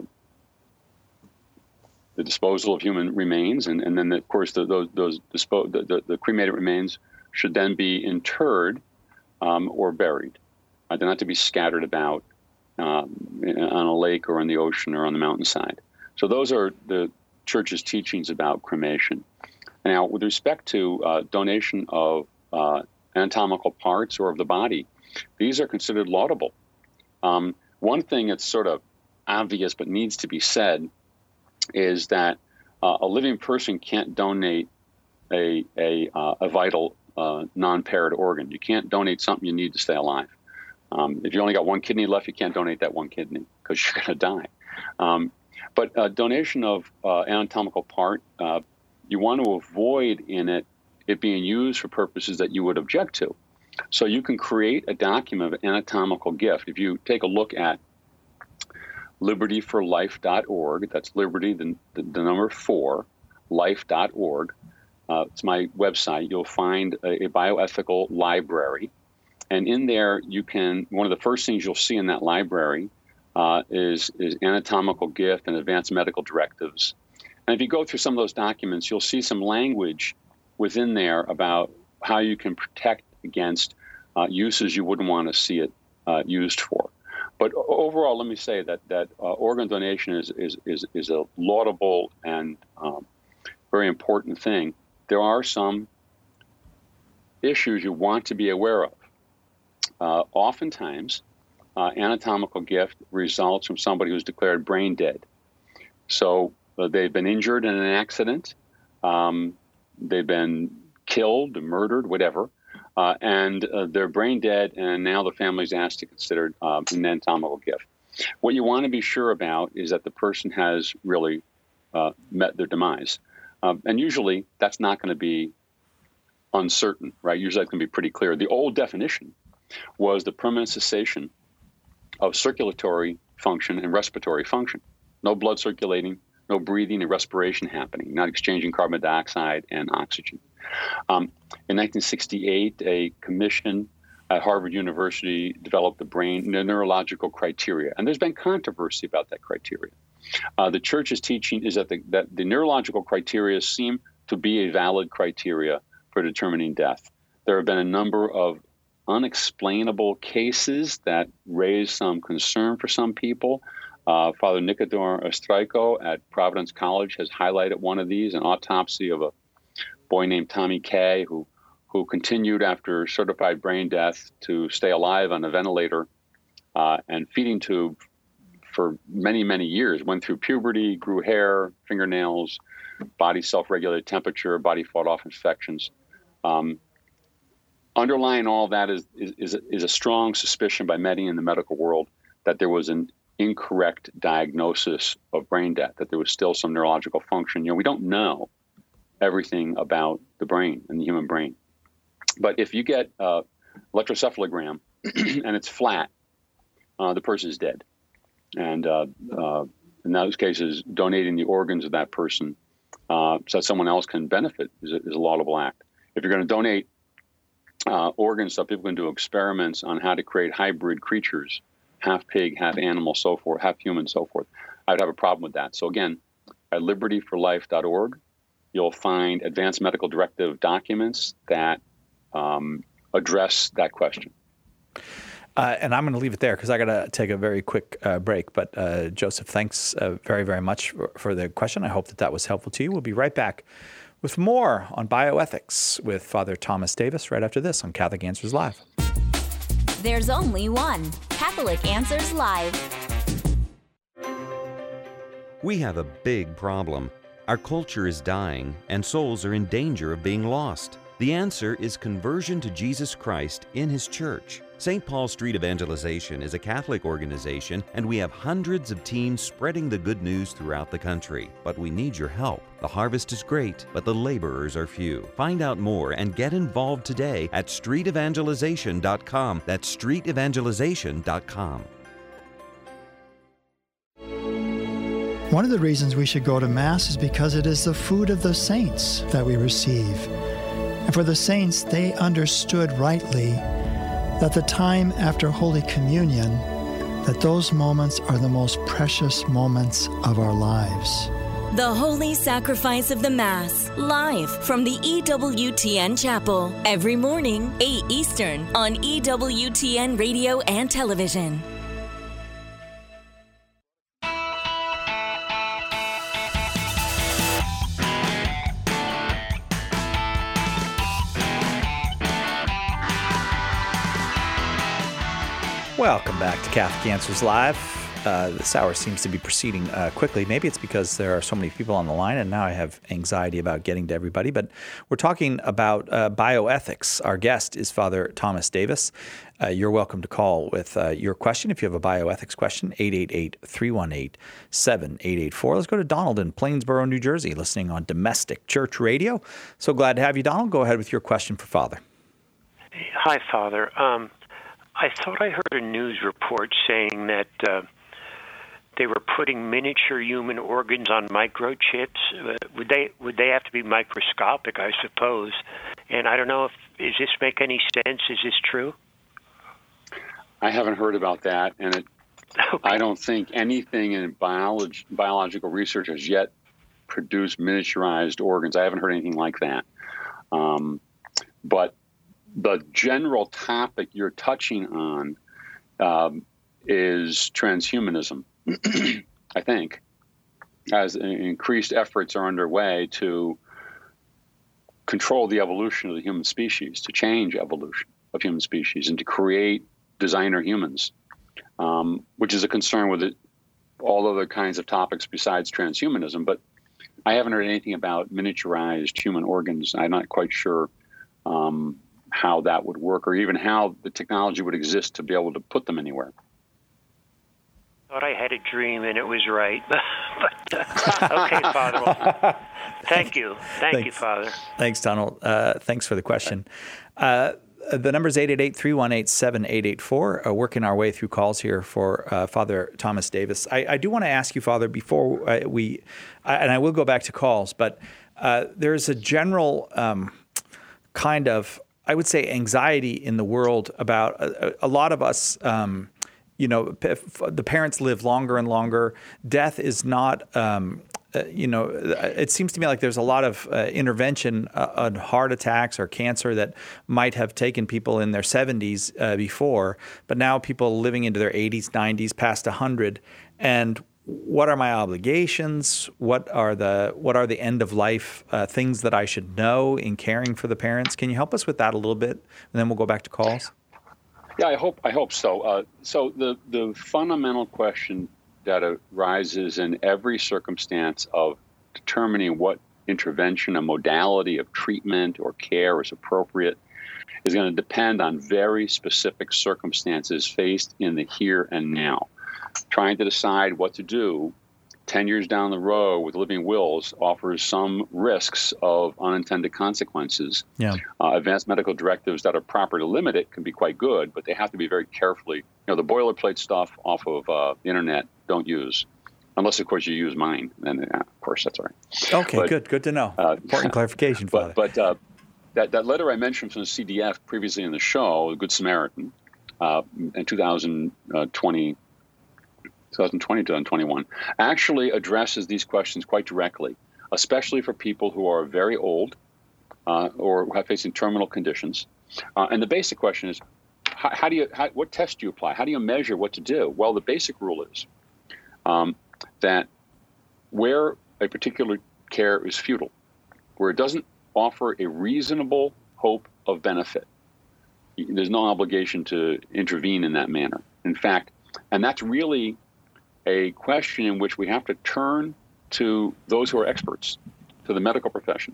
the disposal of human remains. And, and then, of course, the, those, those dispo- the, the, the cremated remains should then be interred um, or buried. Uh, they're not to be scattered about um, on a lake or in the ocean or on the mountainside. So those are the Church's teachings about cremation. Now, with respect to uh, donation of uh, anatomical parts or of the body, these are considered laudable. Um, one thing that's sort of obvious but needs to be said is that uh, a living person can't donate a a, uh, a vital uh, non-paired organ. You can't donate something you need to stay alive. Um, if you only got one kidney left, you can't donate that one kidney because you're going to die. Um, but uh, donation of uh, anatomical part, uh, you want to avoid in it it being used for purposes that you would object to. So you can create a document of anatomical gift. If you take a look at liberty for life dot org, that's liberty, the, the, the number four, life dot org. Uh, it's my website. You'll find a, a bioethical library. And in there, you can, one of the first things you'll see in that library uh, is, is anatomical gift and advanced medical directives. And if you go through some of those documents, you'll see some language within there about how you can protect against uh, uses you wouldn't want to see it uh, used for. But overall, let me say that that uh, organ donation is is is, is a laudable and um, very important thing. There are some issues you want to be aware of. Uh, oftentimes, uh, anatomical gift results from somebody who's declared brain dead. So uh, they've been injured in an accident. Um, They've been killed, murdered, whatever, uh, and uh, they're brain dead, and now the family's asked to consider uh, an anatomical gift. What you want to be sure about is that the person has really uh, met their demise. Uh, and usually that's not going to be uncertain, right? Usually that's going to be pretty clear. The old definition was the permanent cessation of circulatory function and respiratory function. No blood circulating, no breathing and respiration happening, not exchanging carbon dioxide and oxygen. Um, in nineteen sixty-eight, a commission at Harvard University developed the brain the neurological criteria, and there's been controversy about that criteria. Uh, the church's teaching is that the, that the neurological criteria seem to be a valid criteria for determining death. There have been a number of unexplainable cases that raise some concern for some people. Uh, Father Nicodor Ostrajko at Providence College has highlighted one of these, an autopsy of a boy named Tommy Kay who who continued after certified brain death to stay alive on a ventilator uh, and feeding tube for many, many years, went through puberty, grew hair, fingernails, body self-regulated temperature, body fought off infections. Um, underlying all that is, is, is a strong suspicion by many in the medical world that there was an incorrect diagnosis of brain death, that there was still some neurological function. You know, we don't know everything about the brain and the human brain. But if you get uh, electrocephalogram and it's flat, uh, the person is dead. And uh, uh, in those cases, donating the organs of that person uh, so that someone else can benefit is a, is a laudable act. If you're going to donate uh, organs so people can do experiments on how to create hybrid creatures, half pig, half animal, so forth, half human, so forth, I'd have a problem with that. So again, at liberty for life dot org, you'll find advanced medical directive documents that Um, address that question. Uh, and I'm going to leave it there because I got to take a very quick uh, break. But uh, Joseph, thanks uh, very, very much for, for the question. I hope that that was helpful to you. We'll be right back with more on bioethics with Father Thomas Davis right after this on Catholic Answers Live. There's only one Catholic Answers Live. We have a big problem. Our culture is dying and souls are in danger of being lost. The answer is conversion to Jesus Christ in His church. Saint Paul Street Evangelization is a Catholic organization, and we have hundreds of teams spreading the good news throughout the country. But we need your help. The harvest is great, but the laborers are few. Find out more and get involved today at street evangelization dot com. That's street evangelization dot com. One of the reasons we should go to Mass is because it is the food of the saints that we receive. And for the saints, they understood rightly that the time after Holy Communion, that those moments are the most precious moments of our lives. The Holy Sacrifice of the Mass, live from the E W T N Chapel, every morning, eight Eastern, on E W T N Radio and Television. Welcome back to Catholic Answers Live. Uh, this hour seems to be proceeding uh, quickly. Maybe it's because there are so many people on the line, and now I have anxiety about getting to everybody. But we're talking about uh, bioethics. Our guest is Father Thomas Davis. Uh, you're welcome to call with uh, your question if you have a bioethics question, eight eight eight, three one eight, seven eight eight four. Let's go to Donald in Plainsboro, New Jersey, listening on Domestic Church Radio. So glad to have you, Donald. Go ahead with your question for Father. Hi, Father. Um, I thought I heard a news report saying that uh, they were putting miniature human organs on microchips. Uh, would they would they have to be microscopic, I suppose? And I don't know if does this make any sense? Is this true? I haven't heard about that, and it, okay. I don't think anything in biolog- biological research has yet produced miniaturized organs. I haven't heard anything like that. Um, but the general topic you're touching on um, is transhumanism, I think, as increased efforts are underway to control the evolution of the human species, to change evolution of human species, and to create designer humans, um, which is a concern with it, all other kinds of topics besides transhumanism. But I haven't heard anything about miniaturized human organs. I'm not quite sure um, how that would work, or even how the technology would exist to be able to put them anywhere. Thought I had a dream and it was right. but uh, okay, Father. Well, thank you. Thank thanks. you, Father. Thanks, Donald. Uh, thanks for the question. Uh, the number is eight eight eight, three one eight, seven eight eight four. Uh, working our way through calls here for uh, Father Thomas Davis. I, I do want to ask you, Father, before uh, we, I, and I will go back to calls, but uh, there's a general um, kind of, I would say, anxiety in the world about a, a lot of us. Um, you know, p- the parents live longer and longer. Death is not. Um, Uh, you know, it seems to me like there's a lot of uh, intervention uh, on heart attacks or cancer that might have taken people in their seventies uh, before, but now people living into their eighties, nineties, past one hundred. And what are my obligations? What are the what are the end of life uh, things that I should know in caring for the parents? Can you help us with that a little bit, and then we'll go back to calls? Yeah, I hope I hope so. Uh, so the the fundamental question that arises in every circumstance of determining what intervention, a modality of treatment or care is appropriate, is going to depend on very specific circumstances faced in the here and now. Trying to decide what to do ten years down the road with living wills offers some risks of unintended consequences. Yeah. Uh, advanced medical directives that are proper to limit it can be quite good, but they have to be very carefully. You know, the boilerplate stuff off of uh, the internet, don't use. Unless, of course, you use mine. Then, uh, of course, that's all right. Okay, but, good. Good to know. Uh, Important clarification, Father. But, but uh, that, that letter I mentioned from the C D F previously in the show, The Good Samaritan, uh, in two thousand twenty, twenty twenty, twenty twenty-one, actually addresses these questions quite directly, especially for people who are very old uh, or who are facing terminal conditions. Uh, and the basic question is, how, how do you, how, what test do you apply? How do you measure what to do? Well, the basic rule is um, that where a particular care is futile, where it doesn't offer a reasonable hope of benefit, there's no obligation to intervene in that manner. In fact, and that's really a question in which we have to turn to those who are experts, to the medical profession,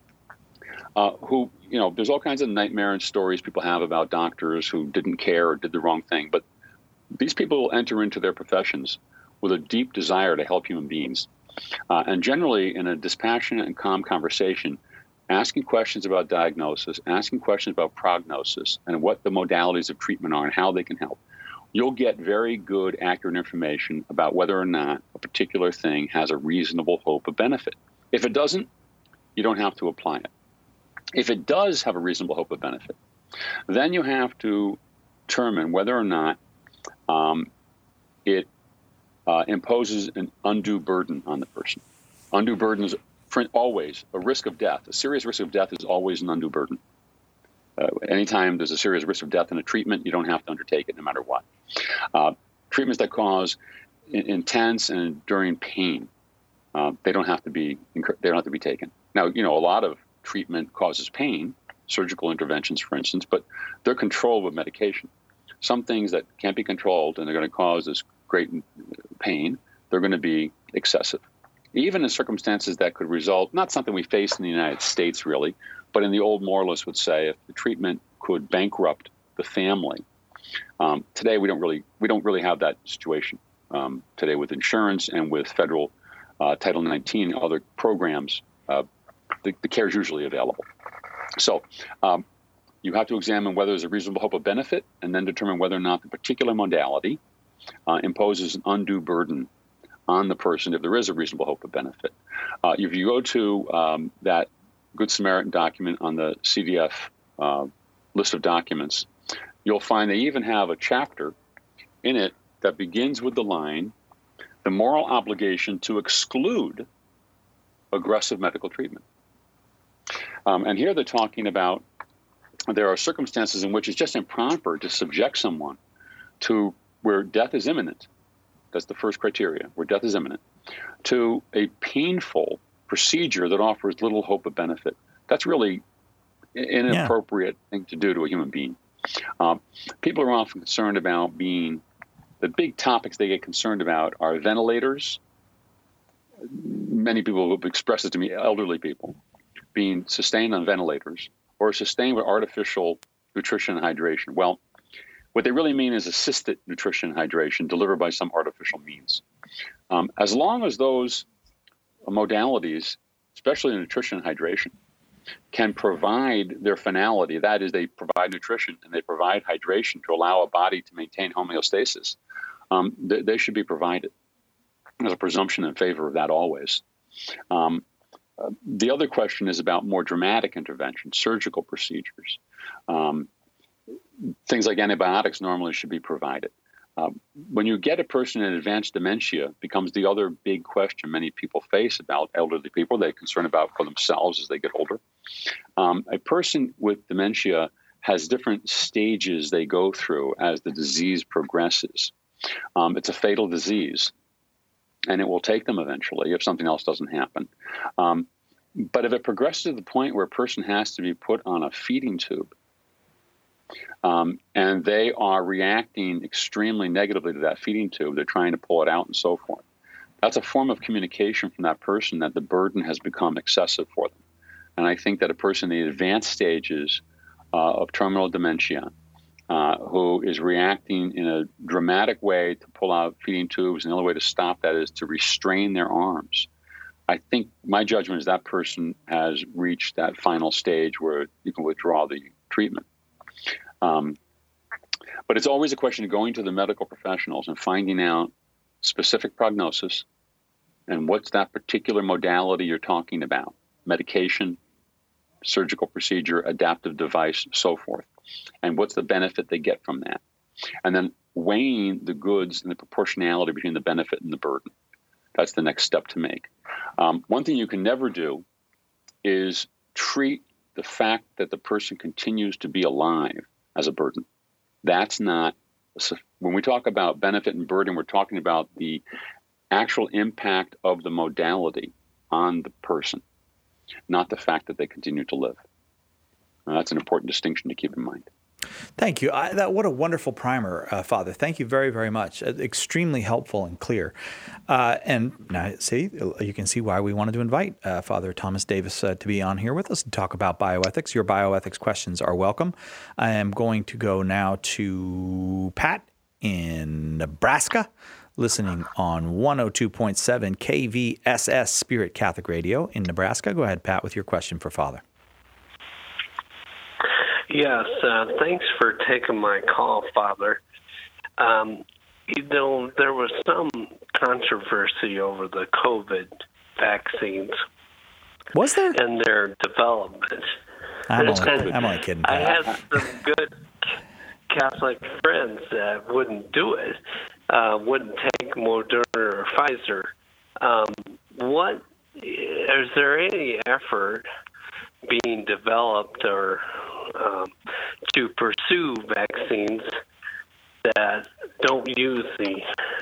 uh, who, you know, there's all kinds of nightmare stories people have about doctors who didn't care or did the wrong thing. But these people will enter into their professions with a deep desire to help human beings. Uh, and generally, in a dispassionate and calm conversation, asking questions about diagnosis, asking questions about prognosis, and what the modalities of treatment are and how they can help, you'll get very good, accurate information about whether or not a particular thing has a reasonable hope of benefit. If it doesn't, you don't have to apply it. If it does have a reasonable hope of benefit, then you have to determine whether or not um, it uh, imposes an undue burden on the person. Undue burden is always a risk of death. A serious risk of death is always an undue burden. Uh, anytime there's a serious risk of death in a treatment, you don't have to undertake it no matter what. Uh, treatments that cause in, intense and enduring pain, uh, they don't have to be they don't have to be taken. Now, you know, a lot of treatment causes pain, surgical interventions, for instance, but they're controlled with medication. Some things that can't be controlled and they're going to cause this great pain, they're going to be excessive. Even in circumstances that could result, not something we face in the United States really, but in the old moralists would say if the treatment could bankrupt the family. Um, today we don't really we don't really have that situation. Um, today with insurance and with federal uh, Title nineteen other programs, uh, the, the care is usually available. So um, you have to examine whether there's a reasonable hope of benefit and then determine whether or not the particular modality uh, imposes an undue burden on the person if there is a reasonable hope of benefit. Uh, if you go to um, that Good Samaritan document on the C D F uh, list of documents, you'll find they even have a chapter in it that begins with the line, the moral obligation to exclude aggressive medical treatment. Um, and here they're talking about there are circumstances in which it's just improper to subject someone to where death is imminent. That's the first criteria, where death is imminent, to a painful procedure that offers little hope of benefit. That's really an inappropriate yeah. thing to do to a human being. Um, people are often concerned about being, the big topics they get concerned about are ventilators. Many people have expressed it to me, elderly people, being sustained on ventilators or sustained with artificial nutrition and hydration. Well, what they really mean is assisted nutrition and hydration delivered by some artificial means. Um, as long as those modalities, especially nutrition and hydration, can provide their finality, that is, they provide nutrition and they provide hydration to allow a body to maintain homeostasis, um, they, they should be provided. There's a presumption in favor of that always. Um, uh, the other question is about more dramatic interventions, surgical procedures. Um, things like antibiotics normally should be provided. Uh, when you get a person in advanced dementia, becomes the other big question many people face about elderly people. They're concerned about for themselves as they get older. Um, a person with dementia has different stages they go through as the disease progresses. Um, it's a fatal disease, and it will take them eventually if something else doesn't happen. Um, but if it progresses to the point where a person has to be put on a feeding tube, Um, and they are reacting extremely negatively to that feeding tube, they're trying to pull it out and so forth. That's a form of communication from that person that the burden has become excessive for them. And I think that a person in the advanced stages uh, of terminal dementia uh, who is reacting in a dramatic way to pull out feeding tubes, and the only way to stop that is to restrain their arms. I think my judgment is that person has reached that final stage where you can withdraw the treatment. Um, but it's always a question of going to the medical professionals and finding out specific prognosis and what's that particular modality you're talking about, medication, surgical procedure, adaptive device, so forth, and what's the benefit they get from that. And then weighing the goods and the proportionality between the benefit and the burden. That's the next step to make. Um, one thing you can never do is treat the fact that the person continues to be alive as a burden. That's not, when we talk about benefit and burden, we're talking about the actual impact of the modality on the person, not the fact that they continue to live. Now, that's an important distinction to keep in mind. Thank you. I, that, what a wonderful primer, uh, Father. Thank you very, very much. Uh, extremely helpful and clear. Uh, and now, see, you can see why we wanted to invite uh, Father Thomas Davis uh, to be on here with us to talk about bioethics. Your bioethics questions are welcome. I am going to go now to Pat in Nebraska, listening on one oh two point seven K V S S Spirit Catholic Radio in Nebraska. Go ahead, Pat, with your question for Father. Yes, uh, thanks for taking my call, Father. Um, you know, there was some controversy over the COVID vaccines. Was there? And their development. I'm only, I'm only kidding. I had some good Catholic friends that wouldn't do it, uh, wouldn't take Moderna or Pfizer. Um, what, is there any effort being developed or um, to pursue vaccines that don't use the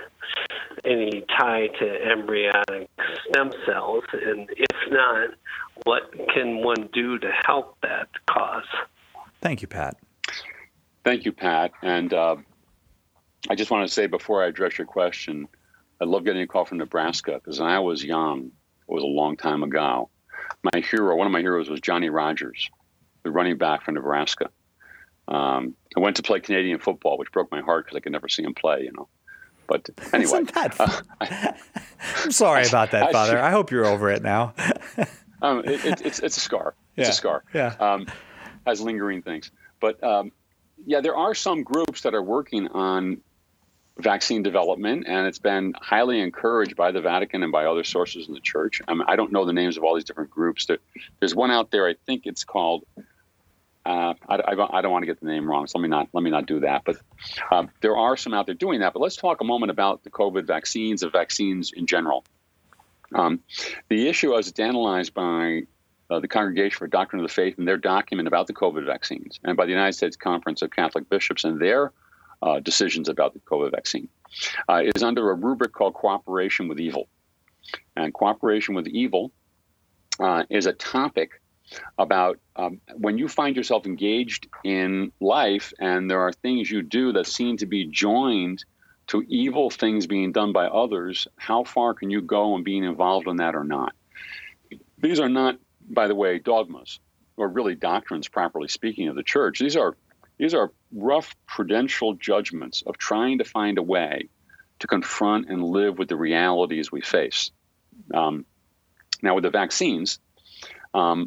any tie to embryonic stem cells? And if not, what can one do to help that cause? Thank you, Pat. Thank you, Pat. And uh, I just want to say before I address your question, I love getting a call from Nebraska because when I was young, it was a long time ago, my hero, one of my heroes was Johnny Rogers, the running back from Nebraska. Um, I went to play Canadian football, which broke my heart because I could never see him play, you know. But anyway. uh, I, I'm sorry about that, I, Father. I, I hope you're over it now. um, it, it, it's, it's a scar. It's yeah. a scar. Yeah. Um, has lingering things. But, um, yeah, there are some groups that are working on vaccine development, and it's been highly encouraged by the Vatican and by other sources in the church. I mean, I don't know the names of all these different groups. There, there's one out there, I think it's called, uh, I, I, I don't want to get the name wrong, so let me not, let me not do that. But uh, there are some out there doing that. But let's talk a moment about the COVID vaccines, of vaccines in general. Um, the issue as it's analyzed by uh, the Congregation for Doctrine of the Faith and their document about the COVID vaccines, and by the United States Conference of Catholic Bishops and their Uh, decisions about the COVID vaccine, uh, is under a rubric called cooperation with evil. And cooperation with evil uh, is a topic about um, when you find yourself engaged in life and there are things you do that seem to be joined to evil things being done by others, how far can you go in being involved in that or not? These are not, by the way, dogmas or really doctrines, properly speaking, of the church. These are These are rough prudential judgments of trying to find a way to confront and live with the realities we face. Um, now, with the vaccines, um,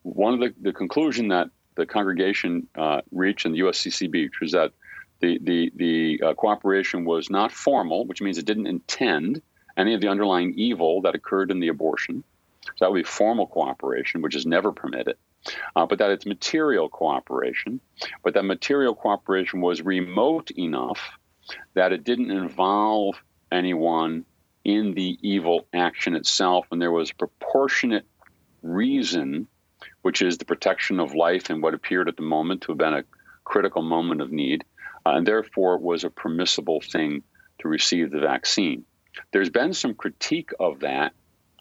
one of the, the conclusion that the congregation uh, reached in the U S C C B, which was that the the the uh, cooperation was not formal, which means it didn't intend any of the underlying evil that occurred in the abortion. So that would be formal cooperation, which is never permitted. Uh, but that it's material cooperation, but that material cooperation was remote enough that it didn't involve anyone in the evil action itself, and there was proportionate reason, which is the protection of life in what appeared at the moment to have been a critical moment of need, uh, and therefore it was a permissible thing to receive the vaccine. There's been some critique of that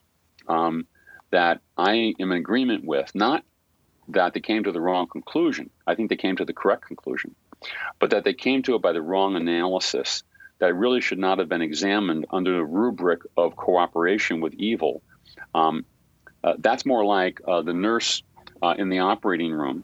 um, that I am in agreement with, not that they came to the wrong conclusion. I think they came to the correct conclusion, but that they came to it by the wrong analysis, that really should not have been examined under the rubric of cooperation with evil. Um, uh, that's more like uh, the nurse uh, in the operating room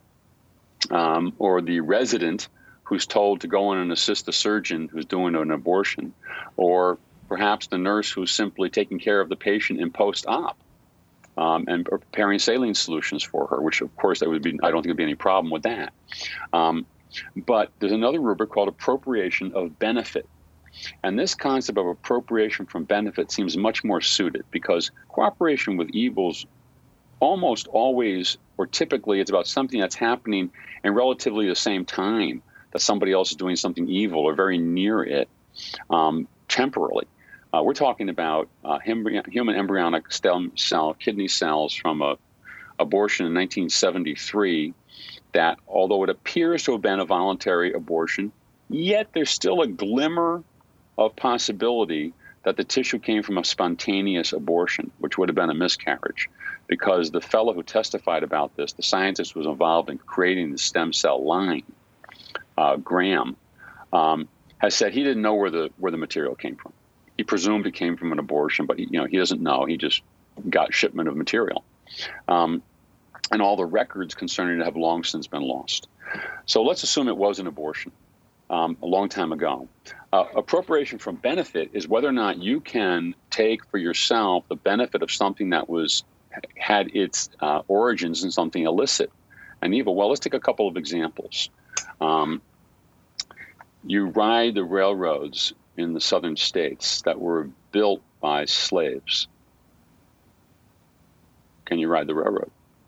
um, or the resident who's told to go in and assist the surgeon who's doing an abortion, or perhaps the nurse who's simply taking care of the patient in post-op. Um, and preparing saline solutions for her, which of course that would be, I don't think there'd be any problem with that. Um, but there's another rubric called appropriation of benefit. And this concept of appropriation from benefit seems much more suited, because cooperation with evils almost always, or typically, it's about something that's happening in relatively the same time that somebody else is doing something evil or very near it um, temporally. Uh, we're talking about uh, human embryonic stem cell kidney cells from a abortion in nineteen seventy-three that, although it appears to have been a voluntary abortion, yet there's still a glimmer of possibility that the tissue came from a spontaneous abortion, which would have been a miscarriage, because the fellow who testified about this, the scientist who was involved in creating the stem cell line, uh, Graham, um, has said he didn't know where the where the material came from. He presumed it came from an abortion, but he, you know, he doesn't know. He just got shipment of material. Um, and all the records concerning it have long since been lost. So let's assume it was an abortion um, a long time ago. Uh, appropriation from benefit is whether or not you can take for yourself the benefit of something that was had its uh, origins in something illicit and evil. Well, let's take a couple of examples. Um, you ride the railroads in the southern states that were built by slaves. Can you ride the railroad?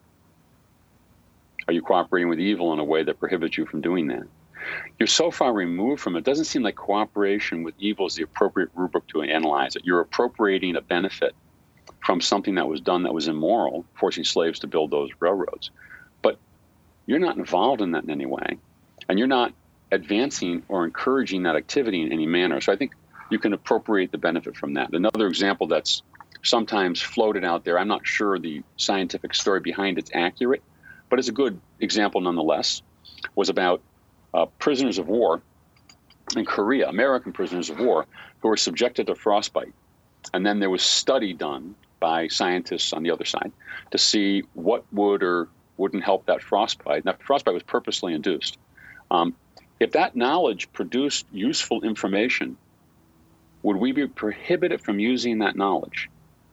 Are you cooperating with evil in a way that prohibits you from doing that? You're so far removed from it. It doesn't seem like cooperation with evil is the appropriate rubric to analyze it. You're appropriating a benefit from something that was done that was immoral, forcing slaves to build those railroads. But you're not involved in that in any way, and you're not advancing or encouraging that activity in any manner. So I think you can appropriate the benefit from that. Another example that's sometimes floated out there, I'm not sure the scientific story behind it's accurate, but it's a good example nonetheless, was about uh, prisoners of war in Korea, American prisoners of war, who were subjected to frostbite. And then there was study done by scientists on the other side to see what would or wouldn't help that frostbite. And that frostbite was purposely induced. Um, If that knowledge produced useful information, would we be prohibited from using that knowledge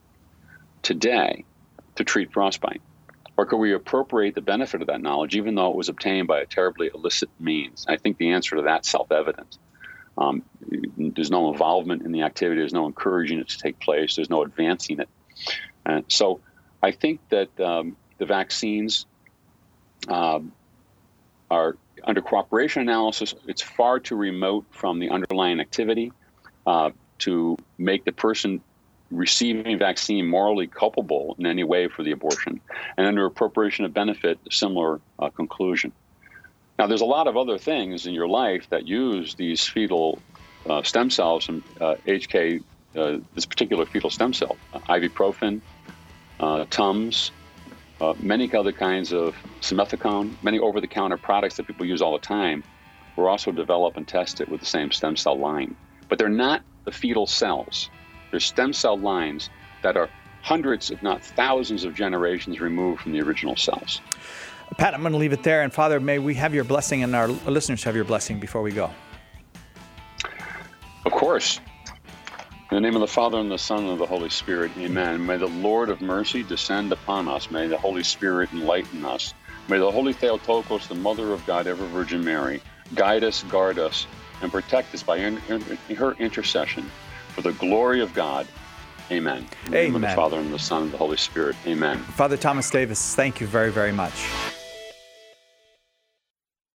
today to treat frostbite? Or could we appropriate the benefit of that knowledge, even though it was obtained by a terribly illicit means? I think the answer to that's self-evident. Um, there's no involvement in the activity. There's no encouraging it to take place. There's no advancing it. And so I think that um, the vaccines uh, are, under cooperation analysis, it's far too remote from the underlying activity uh, to make the person receiving vaccine morally culpable in any way for the abortion. And under appropriation of benefit, a similar uh, conclusion. Now, there's a lot of other things in your life that use these fetal uh, stem cells from uh, H K, uh, this particular fetal stem cell, uh, ibuprofen, uh, Tums, Uh, many other kinds of simethicone, many over-the-counter products that people use all the time were also developed and tested with the same stem cell line. But they're not the fetal cells. They're stem cell lines that are hundreds, if not thousands of generations removed from the original cells. Pat, I'm going to leave it there. And Father, may we have your blessing and our listeners have your blessing before we go. Of course. In the name of the Father, and the Son, and of the Holy Spirit, amen. May the Lord of mercy descend upon us. May the Holy Spirit enlighten us. May the Holy Theotokos, the Mother of God, ever Virgin Mary, guide us, guard us, and protect us by her intercession for the glory of God. Amen. In the name of the Father, and the Son, and the Holy Spirit. Amen. Father Thomas Davis, thank you very, very much.